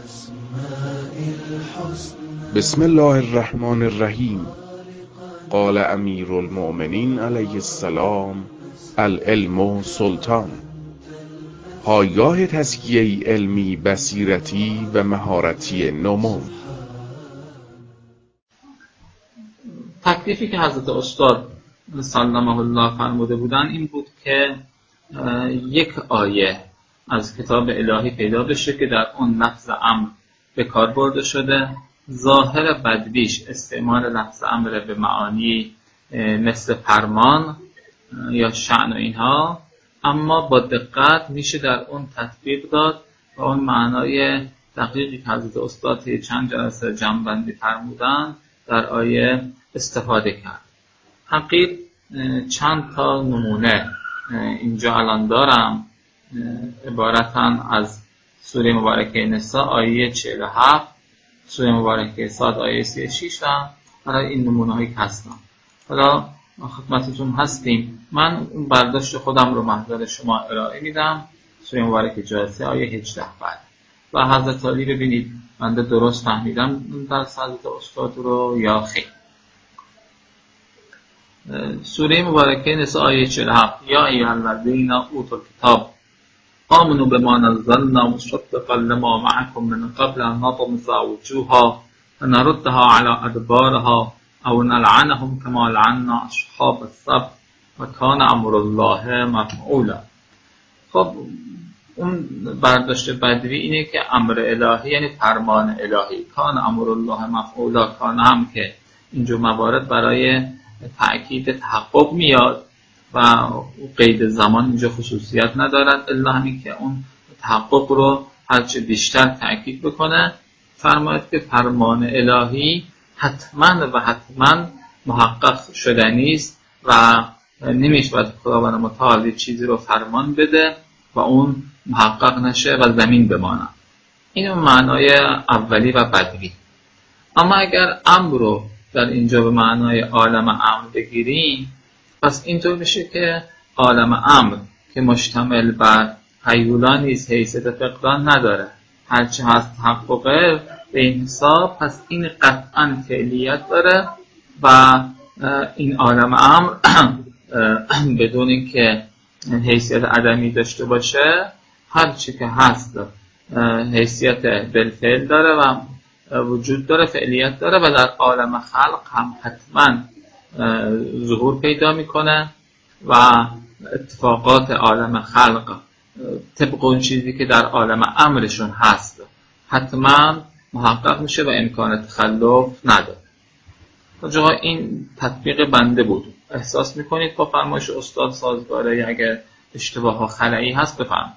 بسم الله الرحمن الرحیم. قال امیر المؤمنین علیه السلام: العلم سلطان. پایگاه تزکیه علمی، بصیرتی و مهارتی نمو. تکلیفی که حضرت استاد سلمه الله فرموده بودن این بود که یک آیه از کتاب الهی پیدا بشه که در اون لفظ امر به کار برده شده. ظاهر بدویش استعمال لفظ امر به معانی مثل فرمان یا شأن و اینها، اما با دقت میشه در اون تطبیق داد و اون معنای دقیقی که حضرت استاد چند جلسه جمع‌بندی فرمودن در آیه استفاده کرد. حقیقت چند تا نمونه اینجا الان دارم، عبارتن از سوره مبارکه نساء آیه 47، سوره مبارکه صاد آیه 36 و برای این نمونه هایی که هستم. حالا خدمتتون هستیم. من برداشت خودم رو محضر شما ارائه میدم. سوره مبارکه جاثیه آیه 18 بعد و حضرت علی ببینید بنده درست فهمیدم در حضرت استاد رو یا خیر. سوره مبارکه نساء آیه 47: یا ایها الذین اوتوا الکتاب آمنوا بما نزلنا مصدقا لما معکم من قبل ان نطمس وجوها فنردها على ادبارها او نلعنهم كما لعنا اصحاب السبت و کان امر الله مفعولا. خب اون برداشت بدوی اینه که امر الهی یعنی فرمان الهی. کان امر الله مفعولا، کان هم که اینجور موارد برای تأکید تحقق میاد و قید زمان اینجا خصوصیت ندارد، الا همین که اون تحقق رو هرچه بیشتر تأکید بکنه. فرماید که فرمان الهی حتما محقق شدنی است و نمیشود خداوند متعال چیزی رو فرمان بده و اون محقق نشه و زمین بمانه. این معنای اولی و بدوی. اما اگر امر رو در اینجا به معنای عالم امر بگیریم، پس اینطور میشه که عالم امر که مشتمل بر هیولا نیست، حیثیت فقدان نداره، هرچه هست تحققه به این حساب، پس این قطعا فعلیت داره و این عالم امر بدون اینکه حیثیت عدمی داشته باشه، هرچی که هست حیثیت بالفعل داره و وجود داره، فعلیت داره و در عالم خلق هم حتما ظهور پیدا میکنه و اتفاقات عالم خلق طبق اون چیزی که در عالم امرشون هست حتما محقق میشه و امکان تخلف نداره. جاها این تطبیق بنده بود. احساس میکنید با فرمایش استاد سازگاره یا اگر اشتباه ها خلایی هست بفرمایید.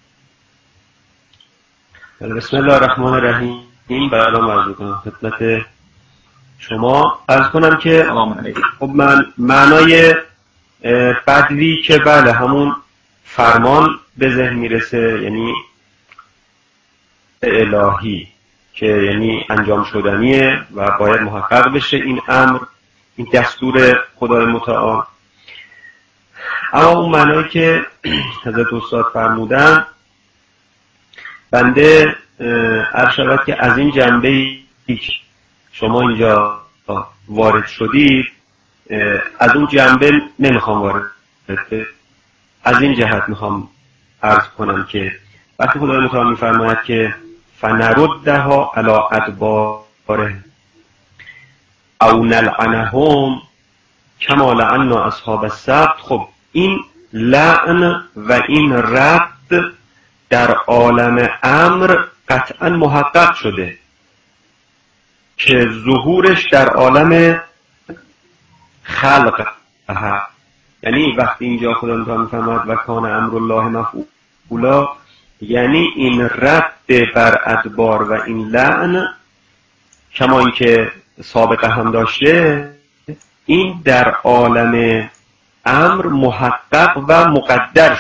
بسم الله الرحمن الرحیم. این برنامه عرض کنم خدمت شما. عرض کنم که خب من معنای بدوی که بله همون فرمان به ذهن میرسه، یعنی الهی که یعنی انجام شدنیه و باید محقق بشه این امر، این دستور خدای متعال. اما اون معنایی که حضرت استاد فرمودن بنده عرض شود که از این جنبه شما اینجا وارد شدید از اون جنبه نمیخوام وارد، از این جهت میخوام عرض کنم که وقتی خدای متعال میفرماید که فنردها علی ادباره او نلعنهم کما لعنا اصحاب السبت. خب این لعن و این رد در عالم امر قطعا محقق شده که ظهورش در عالم خلق هست. یعنی وقتی اینجا خدا متعال میفرماید و کان امر الله مفعولا، یعنی این رد بر ادبار و این لعن کما این که سابقه هم داشته، این در عالم امر محقق و مقدر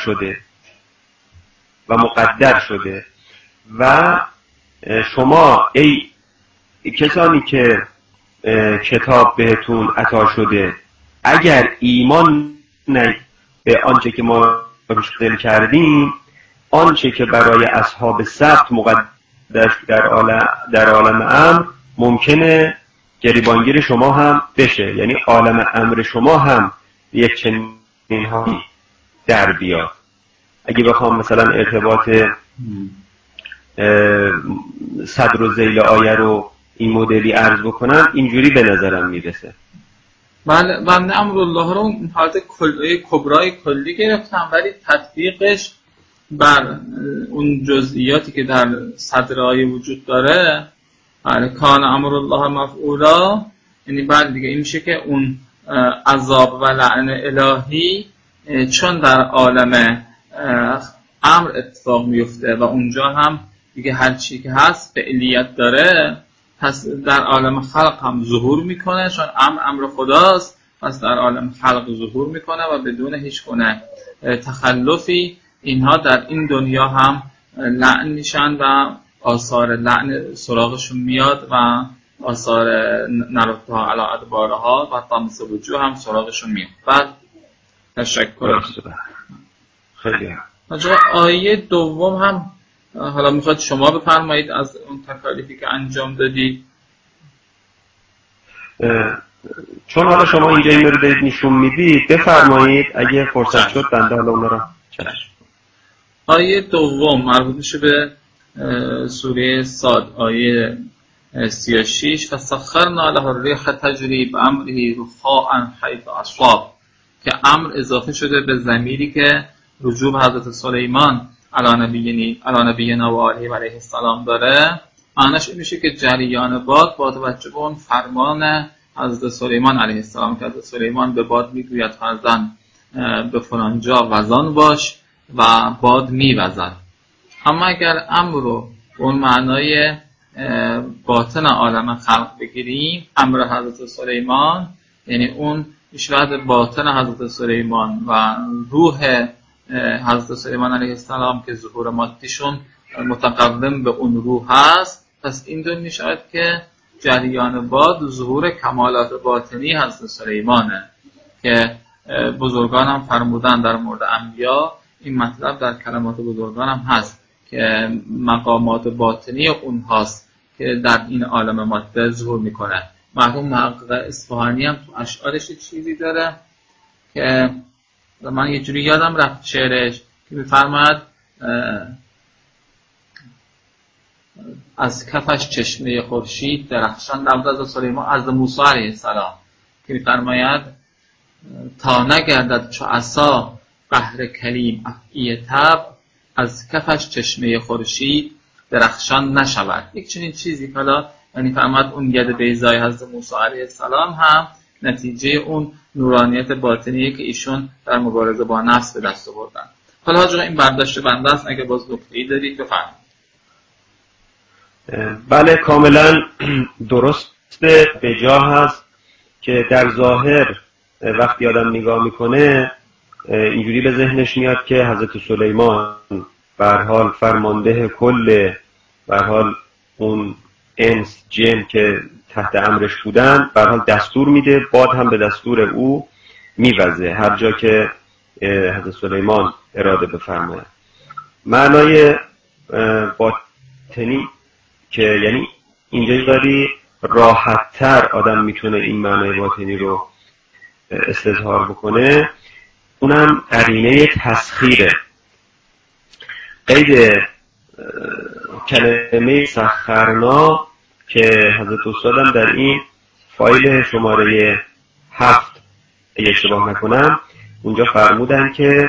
شده و شما ای کسانی که کتاب بهتون عطا شده اگر ایمان به آنچه که ما روش دل کردیم، آنچه که برای اصحاب سبت مقدر در عالم امر ممکنه گریبانگیر شما هم بشه، یعنی عالم امر شما هم یک چنین هایی در بیاد. اگه بخوام مثلا ارتباط صدر و ذیل آیه رو این مدلی عرض بکنم، اینجوری به نظرم میرسه. بنده امرالله رو اون حالت کبرای کلی گرفتم، ولی تطبیقش بر اون جزئیاتی که در صدر آیه وجود داره، کان امرالله مفعولا، یعنی بعد دیگه این میشه که اون عذاب و لعن الهی چون در عالم امر اتفاق میفته و اونجا هم دیگه هر چی که هست فعلیت داره، پس در عالم خلق هم ظهور میکنه، چون امر خداست، پس در عالم خلق ظهور میکنه و بدون هیچ گونه تخلفی اینها در این دنیا هم لعن میشن و آثار لعن سراغشون میاد و آثار نرفتها علی ادبارها و طمس وجوه هم سراغشون میاد. بعد تشکر. خیلی آیه دوم هم حالا میخواد شما بفرمایید از اون تکالیفی که انجام دادی. چون حالا شما اینجا این رو دارید نشون میدید، بفرمایید اگه فرصت شد بنده حالا اونا رو آیه دوم مربوط میشه به سوره صاد، آیه 36 و سخرنا له الریح تجری بامره رخاء حیث اصاب، که امر اضافه شده به ضمیری که رجوع به حضرت سلیمان علی نبینا و آله علیه السلام داره. معنیش این میشه که جریان باد با توجه به اون فرمان حضرت سلیمان علیه السلام که حضرت سلیمان به باد میگوید فرزن به فلان جا وزان باش و باد میوزد. اما اگر امر رو اون معنای باطن عالم خلق بگیریم، امر حضرت سلیمان یعنی اون اشارت باطن حضرت سلیمان و روح حضرت سلیمان علیه السلام که ظهور مادیشون متقدم به اون روح هست، پس این دو میشود که جریان باد ظهور کمالات باطنی حضرت سلیمانه که بزرگان هم فرمودن در مورد انبیا. این مطلب در کلمات بزرگان هم هست که مقامات باطنی اونهاست که در این عالم ماده ظهور میکنه. مرحوم محقق اصفهانی هم تو اشعارش چیزی داره که من یه جوری یادم رفت شعرش که میفرماید از کفش چشمه خورشید درخشان، در از سلیمان از موسی علیه السلام که میفرماید تا نگردد چو عصا بحر کلیم افعی تب، از کفش چشمه خورشید درخشان نشود. یک چنین چیزی حالا یعنی فرماید اون ید بیضای حضرت موسی علیه السلام هم نتیجه اون نورانیت باطنیه که ایشون در مبارزه با نفس به دست آوردن. حالا حاجا این برداشت بنده است، اگه باز نکته‌ای دارید بفرمایید. بله کاملا درست به جا هست که در ظاهر وقتی آدم نگاه میکنه اینجوری به ذهنش میاد که حضرت سلیمان به هر حال فرمانده کل به هر حال اون انس جن که تحت امرش بودن، به هر حال دستور میده، باد هم به دستور او میوزه هر جا که حضرت سلیمان اراده بفرماید. معنای باطنی که یعنی اینجا داری راحت‌تر آدم میتونه این معنای باطنی رو استظهار بکنه، اونم قرینه تسخیره. قید کلمه سخرنا که حضرت استادم در این فایل شماره 7 اگه اشتباه نکنم اونجا فرمودن که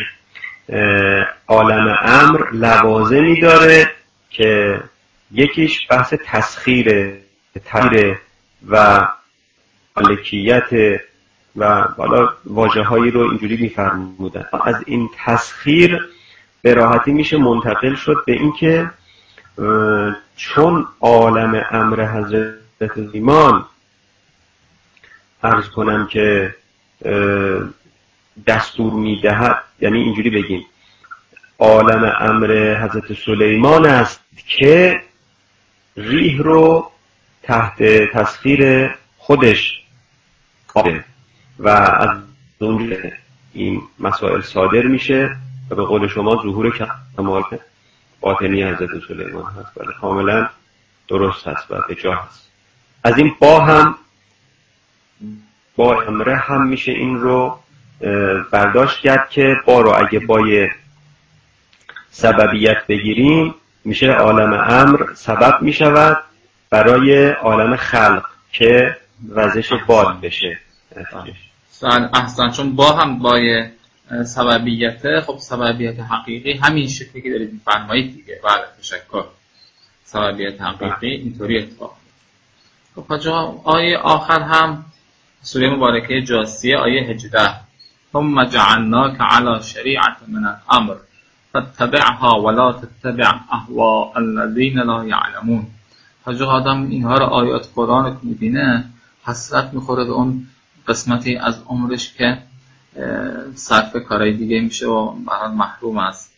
عالم امر لوازمی داره که یکیش بحث تسخیره و ملکیت و حالا واژه‌هایی رو اینجوری می‌فرمودن. از این تسخیر به راحتی میشه منتقل شد به اینکه چون عالم امر حضرت سلیمان عرض کنم که دستور میدهد، یعنی اینجوری بگیم عالم امر حضرت سلیمان است که ریح رو تحت تسخیر خودش قابل و از اونجا این مسائل صادر میشه و به قول شما ظهور کمال باطنی حضرت سلیمان هست. بله کاملا درست هست و به جا هست. از این با هم با امره هم میشه این رو برداشت کرد که با رو اگه بای سببیت بگیریم میشه عالم امر سبب میشود برای عالم خلق که وزش باد بشه. احسن، چون با هم بای سببیته. خب سببیت حقیقی همین شکلی که دارید میفرمایید دیگه. بله تشکر. سببیت حقیقی اینطوری اتفاق. خب حاجا آیه آخر هم سوره مبارکه جاثیه آیه 18 ثم جعلناك على شریعة من الامر فاتبعها ولا تتبع اهواء الذين لا يعلمون. حاجا آدم اینها رو آیات قرآن رو میبینه حسرت میخوره به اون قسمتی از عمرش که صرف کارهای دیگه میشه و برای محروم است.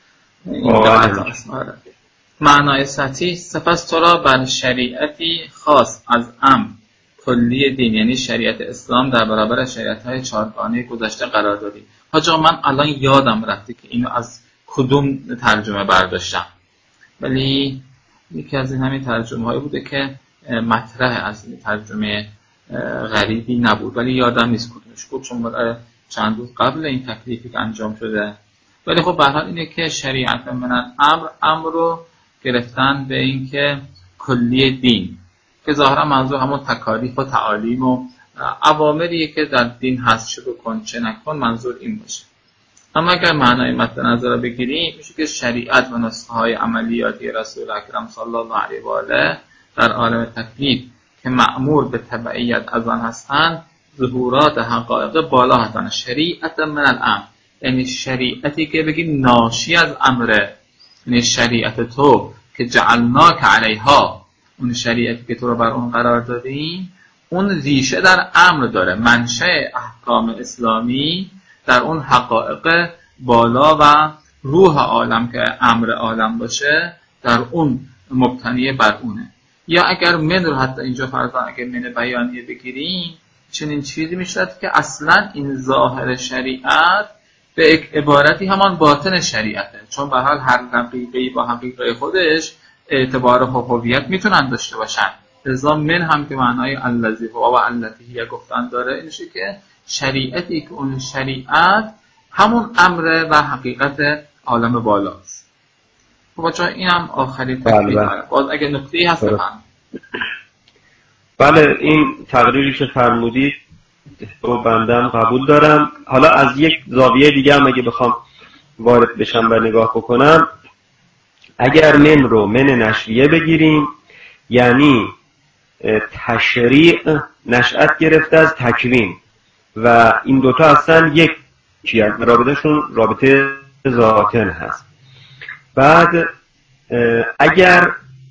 معنای سطحی سپس تو را بر شریعتی خاص از امر کلی دین یعنی شریعت اسلام در برابر شریعت‌های چهارگانه گذشته قرار دادی. حاجا من الان یادم رفته که اینو از کدوم ترجمه برداشتم، ولی یکی از این همین ترجمه‌هایی بوده که مطرح از ترجمه غریبی نبود، ولی یادم نیست کدومش بود چون چند روز قبل این تکلیفی که انجام شده. ولی خب به هر حال اینه که شریعت من امر رو گرفتن به این که کلی دین که ظاهرا منظور همون تکالیف و تعالیم و اوامریه که در دین هست، چه بکن چه نکن، منظور این باشه. اما اگر معنای مد نظر بگیریم میشه که شریعت و نسخه های عملیاتی رسول اکرم صلی الله علیه و آله در عالم تکلیف که مأمور به تبعیت از آن هستند ظهورات حقایق بالا هستند. شریعت من الامر یعنی شریعتی که بگی ناشی از امره، یعنی شریعت تو که جعلناک علیها، اون شریعتی که تو رو بر اون قرار دادیم اون ریشه در امر داره. منشأ احکام اسلامی در اون حقایق بالا و روح عالم که امر عالم باشه در اون مبتنی بر اونه. یا اگر من رو حتی اینجا فرضاً اگر من بیانیه بگیریم چنین چیزی میشد که اصلا این ظاهر شریعت به یک عبارتی همان باطن شریعته، چون به حال هر حقیقی با حقیقه خودش اعتبار هویت میتونن داشته باشن. لذا من هم که معنای الذی هو و التی هی گفتن داره، اینشه که شریعتی که اون شریعت همون امر و حقیقت عالم بالاست. خب چون اینم آخری تکلیف باز اگه نکته‌ای هست بفرمایید. بله این تقریری که فرمودید و بندم قبول دارم. حالا از یک زاویه دیگه هم اگه بخوام وارد بشم و نگاه بکنم، اگر من رو من نشریه بگیریم یعنی تشریع نشأت گرفته از تکوین و این دوتا اصلا یک رابطهشون رابطه ذاتن هست. بعد اگر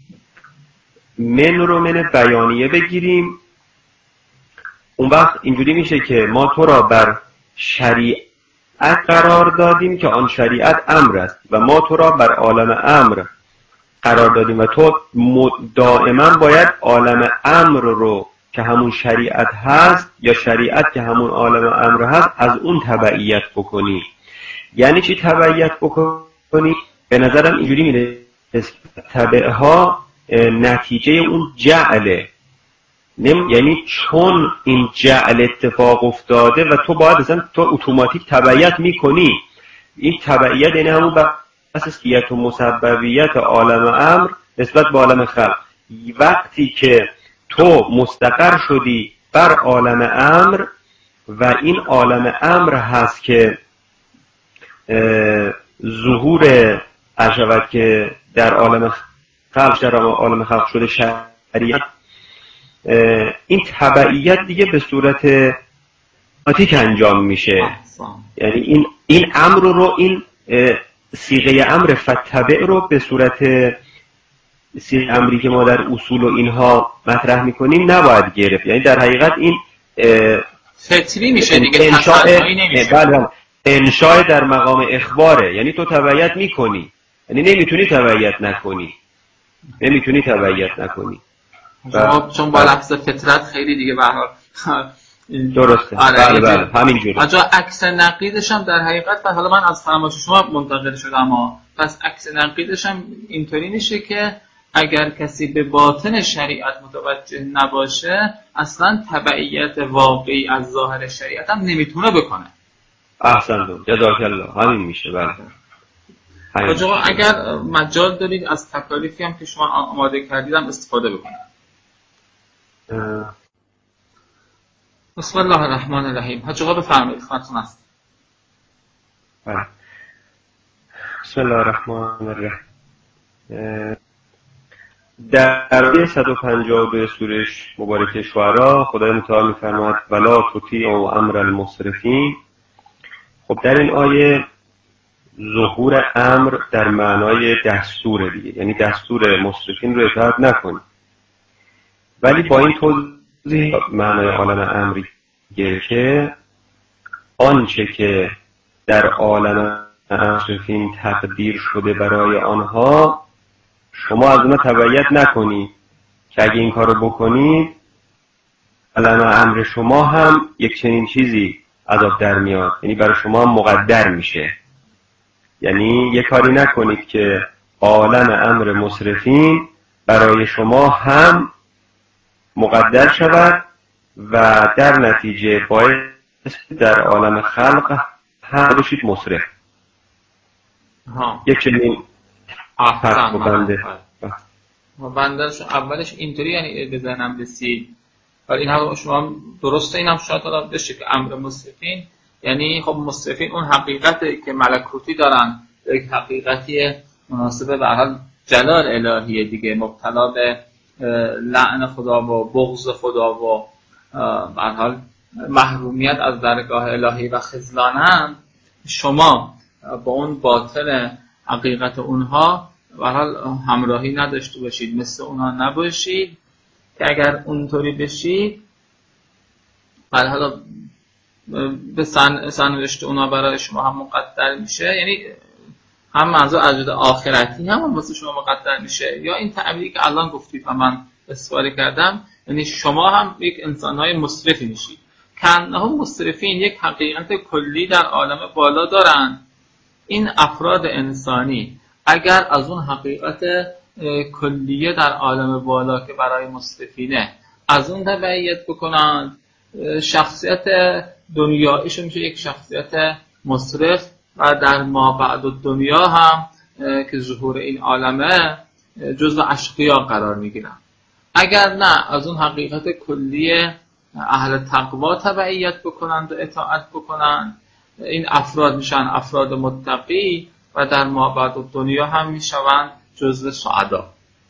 من رو من بیانیه بگیریم اون وقت اینجوری میشه که ما تو را بر شریعت قرار دادیم که آن شریعت امر است و ما تو را بر عالم امر قرار دادیم و تو دائما باید عالم امر رو که همون شریعت هست یا شریعت که همون عالم امر هست از اون تبعیت بکنی. یعنی چی تبعیت بکنی؟ به نظرم اینجوری میره تبعها نتیجه اون جعله، یعنی چون این جعل اتفاق افتاده و تو باید اصلا تو اتوماتیک تبعیت میکنی. این تبعیت یعنی همون بحثیت و مسببیت عالم امر نسبت به عالم خلق. وقتی که تو مستقر شدی بر عالم امر و این عالم امر هست که ظهور اشود که در عالم خلق در عالم خلق شده شریعت، این تبعیت دیگه به صورت اتوماتیک انجام میشه. یعنی این امر رو این صیغه امر فتبع رو به صورت صیغه امری که ما در اصول و اینها مطرح میکنیم نباید گرفت. یعنی در حقیقت این فطری میشه دیگه، تصرفی نمیشه. بله انشاء در مقام اخباره، یعنی تو تبعیت میکنی، یعنی نمیتونی تبعیت نکنی. چون با لفظ فطرت خیلی دیگه به هر حال درسته. بله همینجوره. اجا عکس نقیضش هم در حقیقت حالا من از فرمایش شما منتقل شدم پس عکس نقیضش هم اینطوری میشه که اگر کسی به باطن شریعت متوجه نباشه اصلا تبعیت واقعی از ظاهر شریعت هم نمیتونه بکنه. احسن جزاک الله. همین میشه. بله. آقا اگر مجال دارید از تکالیفی هم که شما آماده کردید هم استفاده بکنید. بسم الله الرحمن الرحیم. حاج آقا بفرمایید، خدمتتون است. بسم الله الرحمن الرحیم. در آیه 152 سوره مبارکه شعرا خدای متعال می‌فرماید ولا تطیعوا امر المسرفین. خب در این آیه ظهور امر در معنای دستور دیگه، یعنی دستور مسرفین رو اطاعت نکنید. ولی با این توضیح معنای عالم امری که آنچه که در عالم مسرفین تقدیر شده برای آنها شما از اونها تبعیت نکنید که اگه این کارو بکنید عالم امر شما هم یک چنین چیزی عذاب در میاد، یعنی برای شما هم مقدر میشه. یعنی یک کاری نکنید که عالم امر مسرفین برای شما هم مقدر شود و در نتیجه باعث در عالم خلق هم بشید مسرف. یک چنین فرق بندرش اولش اینطوری یعنی به ذهنم رسید، ولی این هم شما درسته، این هم شاید حالا بشه که امر مسرفین یعنی خب مسرفین اون حقیقتی که ملکوتی دارن، یک حقیقتی مناسبه به حال جلال الهیه دیگه، مبتلا به لعن خدا و بغض خدا و به حال محرومیت از درگاه الهی و خذلانن. شما با اون باطل حقیقت اونها به حال همراهی نداشته باشید، مثل اونها نباشید که اگر اونطوری بشید به حال به سرنوشت اونها برای شما هم مقدر میشه، یعنی هم منظور از آخرتی هم واسه شما مقدر میشه، یا این تعبیری که الان گفتید و من استفاده کردم، یعنی شما هم یک انسان‌های مسرفی میشید. کنهم مسرفین یک حقیقت کلی در عالم بالا دارن. این افراد انسانی اگر از اون حقیقت کلیه در عالم بالا که برای مسرفینه از اون تبعیت بکنند، شخصیت دنیاییش میشه یک شخصیت مسرف و در ما بعد دنیا هم که ظهور این عالمه جزو اشقیا قرار میگیرن. اگر نه از اون حقیقت کلیه اهل تقوا تبعیت بکنند و اطاعت بکنند، این افراد میشن افراد متقی و در ما بعد دنیا هم میشوند جزو سعدا.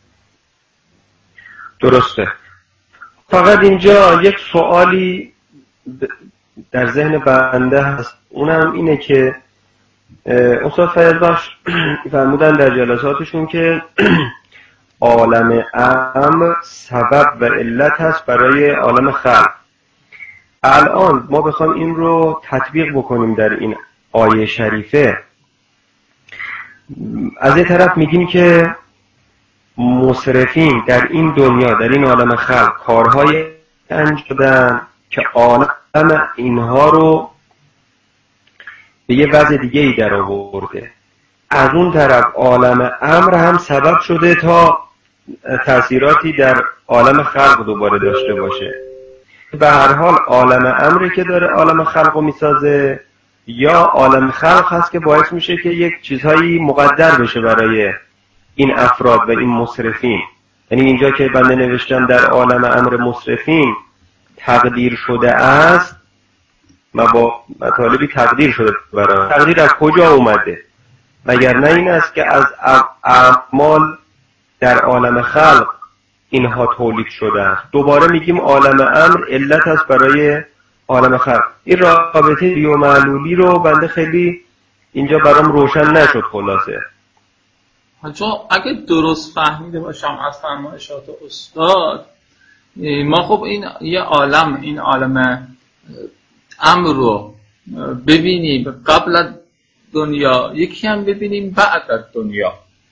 درسته. فقط اینجا یک سوالی در ذهن بنده هست، اونم اینه که استاد فیض‌بخش فرمودن در جلساتشون که عالم امر سبب و علت هست برای عالم خلق. الان ما بخوام این رو تطبیق بکنیم در این آیه شریفه، از یه طرف میگیم که مسرفین در این دنیا در این عالم خلق کارهای انجام دادن که عالم اینها رو به یه وضع دیگه ای در آورده. از اون طرف عالم امر هم سبب شده تا تأثیراتی در عالم خلق دوباره داشته باشه. به هر حال عالم امری که داره عالم خلق رو میسازه، یا عالم خلق هست که باعث میشه که یک چیزهایی مقدر بشه برای این افراد و این مسرفین. یعنی اینجا که بنده نوشتم در عالم امر مسرفین تقدیر شده است، با مطالبی تقدیر شده برای تقدیر از کجا اومده؟ مگر نه این است که از اعمال در عالم خلق اینها تولید شده است. دوباره میگیم عالم امر علت است برای عالم خلق. این رابطه بی و معلولی رو بنده خیلی اینجا برام روشن نشد. خلاصه اگه درست فهمیده باشم از فرمایشات استاد، ما خب این یه عالم، این عالم امر رو ببینیم قبل از دنیا، یکی هم ببینیم بعد از دنیا.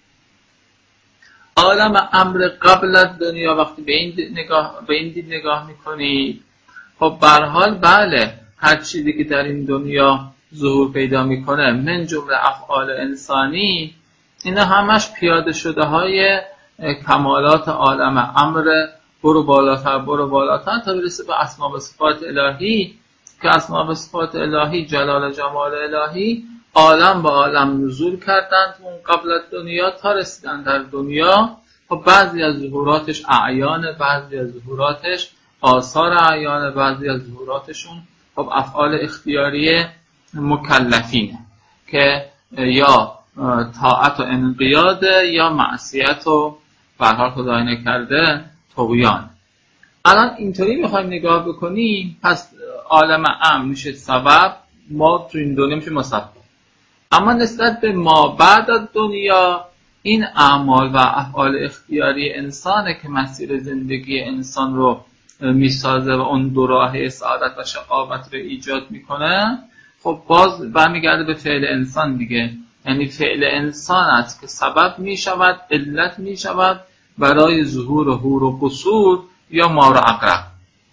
عالم امر قبل از دنیا وقتی به این دید نگاه میکنید، خب به هر حال بله، هر چیزی که در این دنیا ظهور پیدا میکنه من جمله افعال انسانی اینا همش پیاده شده های کمالات عالم امر، برو بالاتر تا برسه به اسما و صفات الهی، که اسما و صفات الهی جلال جمال الهی عالم با عالم نزول کردند اون قبل از دنیا تا رسیدن در دنیا. خب بعضی از ظهوراتش اعیان، بعضی از ظهوراتش آثار اعیان، بعضی از ظهوراتشون خب افعال اختیاری مکلفینه که یا طاعت و انقیاد یا معصیت و به هر حال خدای نکرده طغیان. الان اینطوری میخوایم نگاه بکنیم، پس عالم امر میشه سبب، ما تو این دنیا میشه مسبب. اما نسبت به ما بعد از دنیا، این اعمال و افعال اختیاری انسانه که مسیر زندگی انسان رو میسازه و اون دو راهه سعادت و شقاوت رو ایجاد میکنه. خب باز برمیگرده به فعل انسان دیگه، یعنی فعل انسان است که سبب میشود، علت میشود برای ظهور حور و قصور یا مار و عقرب.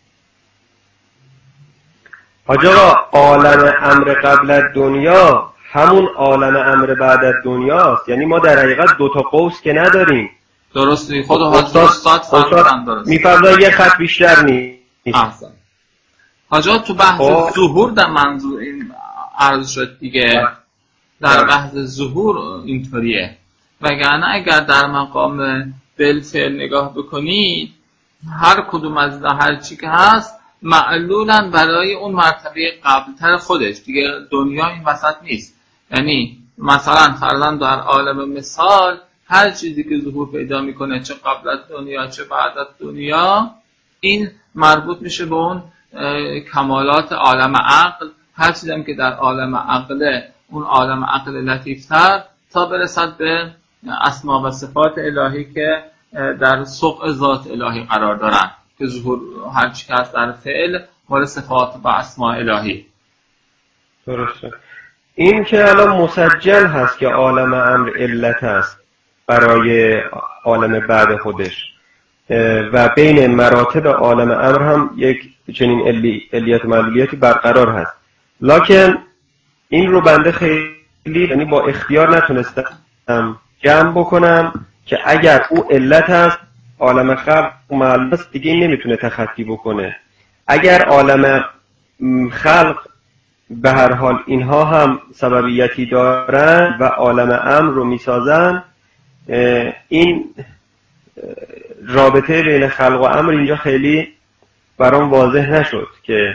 حاج آقا، عالم امر قبل از دنیا همون عالم امر بعد از دنیاست، یعنی ما در حقیقت دوتا قوس که نداریم. درسته، خود استاد فرمودن درسته، میفرمایید یه خط بیشتر نیست. احسن. حاجات تو بحث ظهور در منظور این عرض شد دیگه، در بحث ظهور اینطوریه، وگرنه اگر در مقام بالفعل نگاه بکنید هر کدوم از هر چی که هست معلولاً برای اون مرتبه قبلتر خودش دیگه، دنیا این وسط نیست. یعنی مثلا فرضاً در عالم مثال هر چیزی که ظهور پیدا میکنه، چه قبل از دنیا چه بعد از دنیا، این مربوط میشه به اون کمالات عالم عقل. هر چیزی هم که در عالم عقله، اون عالم عقل لطیفتر، تا برسد به اسما و صفات الهی که در سوق ذات الهی قرار دارن، که ظهور هر چی که هست در فعل مال صفات و اسما الهی. درسته. این که الان مسجل هست که عالم امر علت هست برای عالم بعد خودش و بین مراتب عالم امر هم یک چنین علیت و معلولیتی برقرار هست، لکن این رو بنده خیلی یعنی با اختیار نتونستم جمع بکنم که اگر او علت هست عالم خلق معلوم است دیگه این نمیتونه تخطی بکنه. اگر عالم خلق به هر حال اینها هم سببیتی دارن و عالم امر رو میسازن، این رابطه بین خلق و امر اینجا خیلی برام واضح نشد، که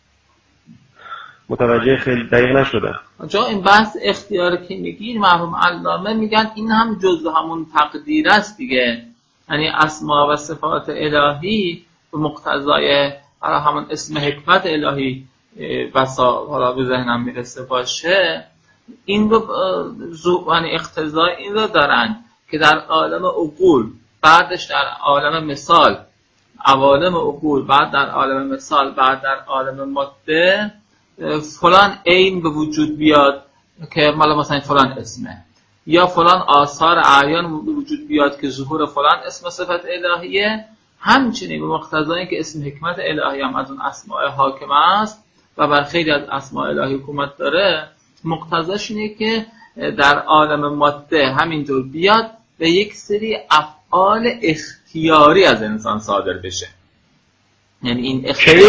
متوجه خیلی دقیق نشدم. جا این بحث اختیار که میگین مرحوم علامه میگن این هم جزء همون تقدیر است دیگه، یعنی اسما و صفات الهی به مقتضای همون اسم حکمت الهی بسا حالا به ذهنم میرسه باشه، این رو یعنی اقتضای این رو دارن که در عالم عقول، بعدش در عالم مثال، عوالم عقول، بعد در عالم مثال، بعد در عالم ماده فلان عین به وجود بیاد که مالا مثلا فلان اسمه، یا فلان آثار اعیان به وجود بیاد که ظهور فلان اسم صفت الهیه. همچنین به مقتضای این که اسم حکمت الهی هم از اون اسماء حاکم است و بر خیلی از اسماء الهی حکومت داره، مقتضاش اینه که در عالم ماده همینطور بیاد به یک سری افعال اختیاری از انسان صادر بشه. یعنی این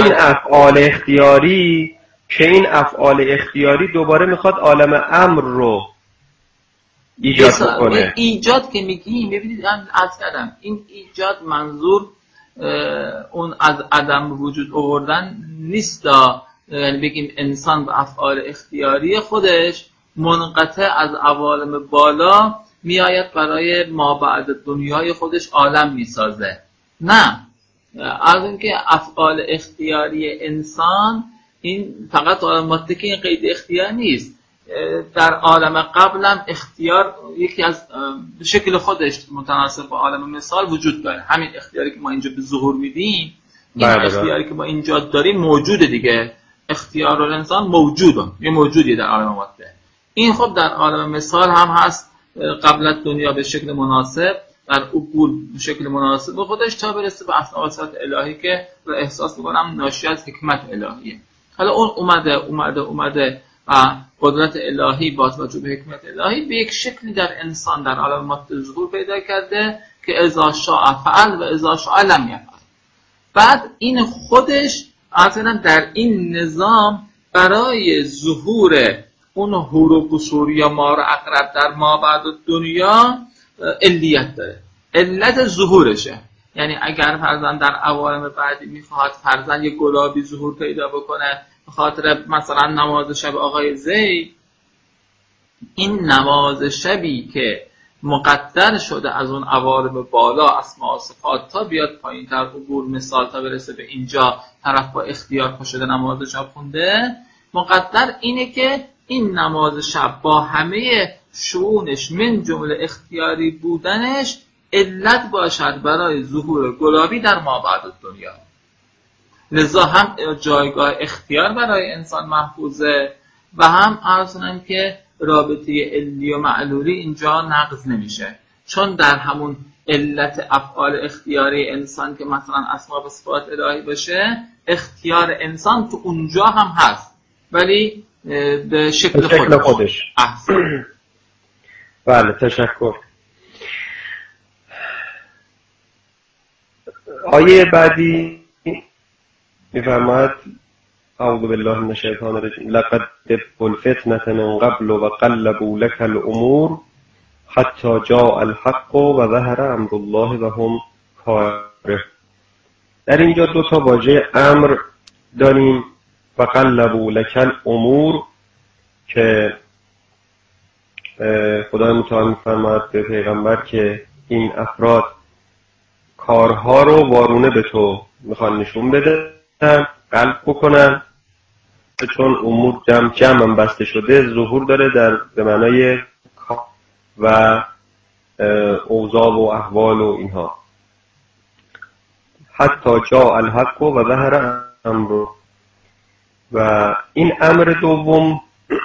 افعال اختیاری دوباره میخواد عالم امر رو ایجاد کنه. ایجاد که میگیم ببینید عرض کردم، این ایجاد منظور اون از عدم وجود آوردن نیست، یعنی بگیم انسان به افعال اختیاری خودش منقطع از عوالم بالا میآید برای ما بعد دنیای خودش عالم میسازه. نه، از اینکه افعال اختیاری انسان این فقط عالم ماده که این قید اختیار نیست، در عالم قبلم اختیار یکی از شکل خودش متناسب با عالم مثال وجود داره. همین اختیاری که ما اینجا به ظهور میدیم، این اختیاری که ما اینجا داریم موجوده دیگه. اختیار الانسان موجوده، یه موجودی در عالم ماده. این خب در عالم مثال هم هست، قبل از دنیا به شکل مناسب، در عقول به شکل مناسب به خودش، تا برسه به اسما و صفات الهی که احساس می‌کنم ناشی از حکمت الهیه. حالا اون اومده و قدرت الهی با توجه به حکمت الهی به یک شکلی در انسان در عالم ماده ظهور پیدا کرده که اذا شاء فعل و اذا شاء لم یفعل. بعد این خودش اصلا در این نظام برای ظهور اون حور و قصور یا مار و عقرب در ما بعد دنیا علیت داره، علت ظهورشه. یعنی اگر فرزند در عوالم بعدی میخواد فرزند یک گلابی ظهور پیدا بکنه به خاطر مثلا نماز شب آقای زید، این نماز شبی که مقدر شده از اون عوالم بالا اسماء و صفات تا بیاد پایین تر عبور مثال تا برسه به اینجا طرف با اختیار پا شده نماز شب خونده، مقدر اینه که این نماز شب با همه شؤونش من جمله اختیاری بودنش علت باشد برای ظهور گلابی در مابعد دنیا. لذا هم جایگاه اختیار برای انسان محفوظه و هم ارزنم که رابطه علی و معلولی اینجا نقض نمیشه، چون در همون علت افعال اختیاری انسان که مثلا اسماء و صفات الهی باشه، اختیار انسان تو اونجا هم هست ولی به شکل خودش. احسن. بله تشکر. آیه بعدی میفرماید اعوذ بالله من الشیطان الرجیم لقد دبوا الفتنة من قبل و قلبوا لك الامور حتی جاء الحق و ظهر امر الله و هم کارهون. در اینجا دو تا واژه امر داریم، و قلبوا لك الامور که خدای متعال میفرماید به پیغمبر که این افراد کارها رو وارونه به تو میخوان نشون بدن، قلب بکنن، چون امور جمع بسته شده ظهور داره در به معنای و اوضاع و احوال و اینها. حتی جاء الحق و ظهر امر. و این امر دوم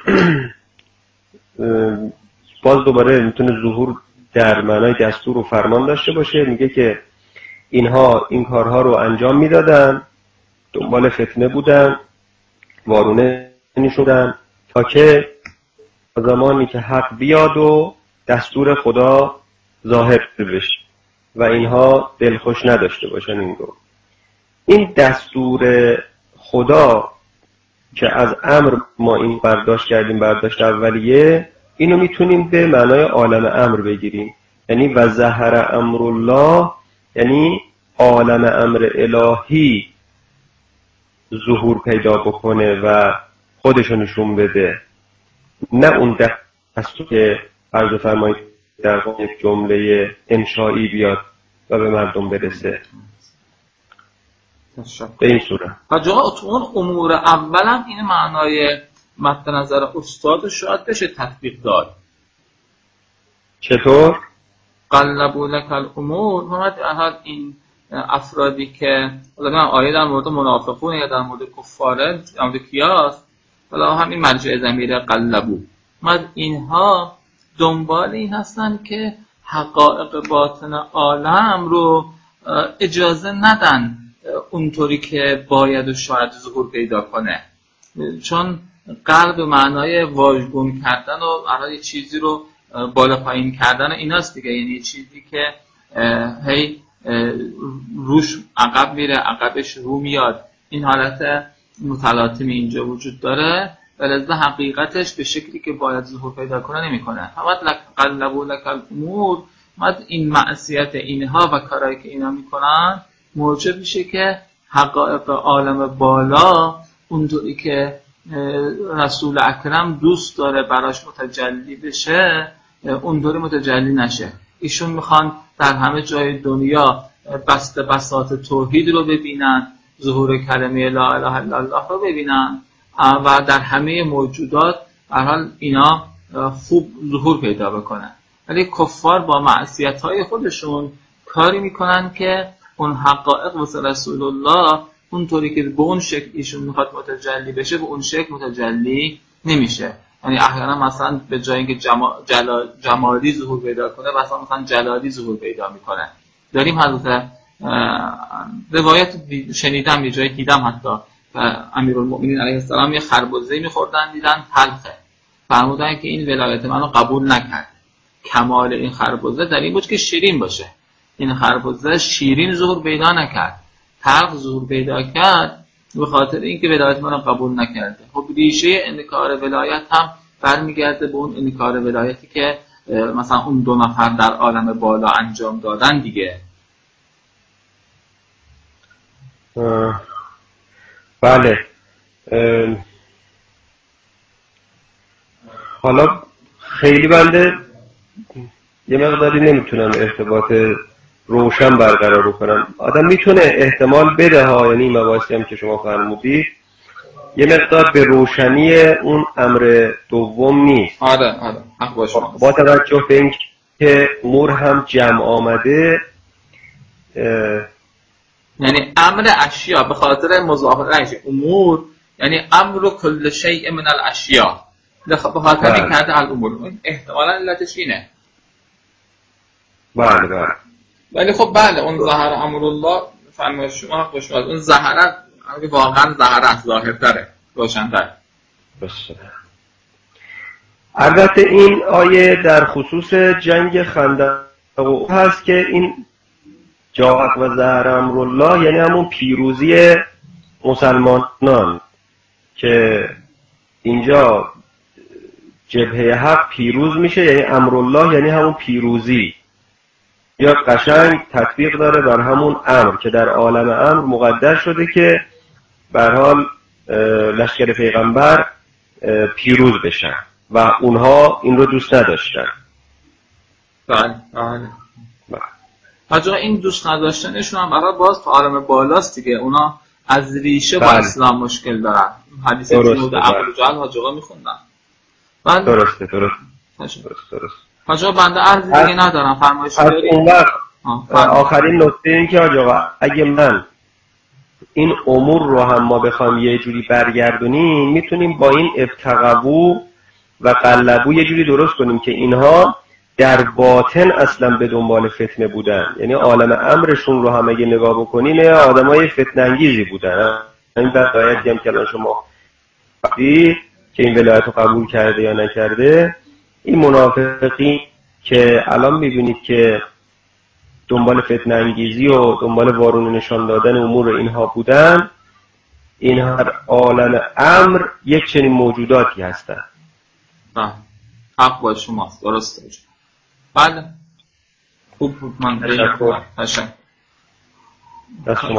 باز دوباره میتونه ظهور در معنای دستور و فرمان داشته باشه. میگه که اینها این کارها رو انجام میدادن، دنبال فتنه بودن، وارونه نشدن تا که زمانی که حق بیاد و دستور خدا ظاهر بشه و اینها دلخوش نداشته باشن. این دستور خدا که از امر ما این برداشت کردیم، برداشت اولیه، اینو میتونیم به معنای عالم امر بگیریم. یعنی و ظهر امر الله، یعنی عالم امر الهی ظهور پیدا بکنه و خودشو نشون بده، نه اون دستور که عرض فرمایید در یک جمله انشایی بیاد و به مردم برسه. به این صورت. و جا تو اون امور اولم این معنای مد نظر استاد شاید بشه تطبیق داد. چطور؟ قلبوا لك الامور، همت این افرادی که حالا آیه در مورد منافقون یا در مورد کفاره در مورد کیاس، حالا همین مرجع ضمیر قلبو، اینها دنبال این هستن که حقایق باطن عالم رو اجازه ندن اونطوری که باید و شاید ظهور پیدا کنه، چون قلب معنای واژگون کردن و برای چیزی رو بالا پایین کردن ایناست دیگه. یعنی چیزی که هی روش عقب میره عقبش رو میاد، این حالت متلاطمی اینجا وجود داره و لذا حقیقتش به شکلی که باید ظهور پیدا کنه نمیکنه. فقط قلبوا لك الامور، این معصیت اینها و کارهایی که اینا میکنن موجب میشه که حقایق عالم بالا اونطوری که رسول اکرم دوست داره براش متجلی بشه اونطوری متجلی نشه. ایشون میخوان در همه جای دنیا بساط توحید رو ببینن، ظهور کلمه لا اله الا الله رو ببینن و در همه موجودات در حال اینا خوب ظهور پیدا بکنن. ولی کفار با معصیت‌های خودشون کاری میکنن که اون حقایق واسه رسول الله اونطوری که به اون شکل ایشون میخواد متجلی بشه به اون شکل متجلی نمیشه. یعنی احیانا مثلا به جای اینکه جمالی ظهور پیدا کنه مثلا جلالی ظهور پیدا میکنه. داریم حضرت روایت شنیدم، یه جایی دیدم حتی امیرالمؤمنین علیه السلام یه خربزه می‌خوردن دیدن تلخه، فرمودن که این ولایت منو قبول نکرد. کمال این خربزه در این بود که شیرین باشه. این خربزه شیرین ظهور پیدا نکرد، تلخ ظهور پیدا کرد، به خاطر اینکه ولایت منو قبول نکرده. خب ریشه انکار ولایت هم برمیگرده به اون انکار ولایتی که مثلا اون 2 نفر در عالم بالا انجام دادن دیگه. بله. حالا خیلی بنده یه مقداری نمیتونم ارتباط روشن برقرار بکنم. آدم میتونه احتمال بده ها، یعنی این مباحثی هم که شما فرمودید یه مقدار به روشنی اون امر دوم نیست. آره حق با شما. با توجه به این که امور هم جمع آمده، یعنی امر اشیا به خاطر مضاف نشه امور، یعنی امر کل شیء من الاشیا، به خاطر این کرده الامور. احتمالاً علتش اینه. بله. ولی خب بله اون ظاهر امرالله فرمایش شما حق با شما. اون ظاهر واقعا ظاهر است، ظاهرتره، روشن‌تر. البته این آیه در خصوص جنگ خندق هست که این جاءت و ظهر امرالله یعنی همون پیروزی مسلمانان، که اینجا جبهه حق پیروز میشه، یعنی امرالله یعنی همون پیروزی، یا قشنگ تطبیق داره بر همون امر که در عالم امر مقدر شده که به هر حال لشکر پیغمبر پیروز بشن و اونها این رو دوست نداشتن. بله. حاجا این دوست نداشتنشون هم برای باز تو عالم بالاست دیگه. اونا از ریشه با اسلام مشکل دارن. حدیث جنود ابو جهل حاجا میخوندن. درسته. حاجا بنده عرضی دیگه ندارم، فرمایش دارید؟ اون وقت آخرین نکته این که حاجا اگه من این امور رو هم ما بخوام یه جوری برگردونیم، میتونیم با این ابتغوا و قلبو یه جوری درست کنیم که اینها در باطن اصلا به دنبال فتنه بودن، یعنی عالم امرشون رو هم اگه نگاه بکنین آدمای فتنه انگیزی بودن. این ولایتی هم که شما وقتی که این ولایت رو قبول کرده یا نکرده، این منافقین که الان میبینید که دنبال فتنه انگیزی و دنبال وارونه نشان دادن امور اینها بودن، اینها در عالم امر یک چنین موجوداتی هستند. حق با شماست، درسته. بله خوب من تشکر.